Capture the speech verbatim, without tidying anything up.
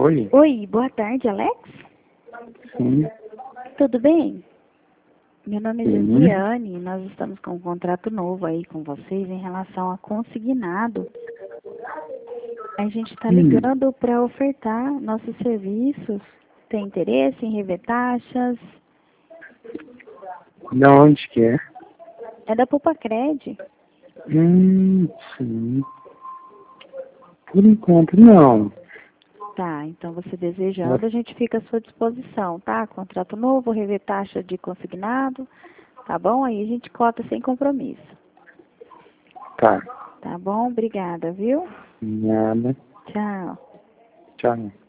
Oi? Oi, boa tarde, Alex. Sim. Tudo bem? Meu nome é Sim. Josiane e nós estamos com um contrato novo aí com vocês em relação a consignado. A gente está Hum. ligando para ofertar nossos serviços. Tem interesse em rever taxas? Da onde que é? É da Pupacred. Hum, sim. Por enquanto, não. Tá, então você desejando, a gente fica à sua disposição, tá? Contrato novo, rever taxa de consignado, tá bom? Aí a gente cota sem compromisso. Tá. Tá bom? Obrigada, viu? Nada. Tchau. Tchau.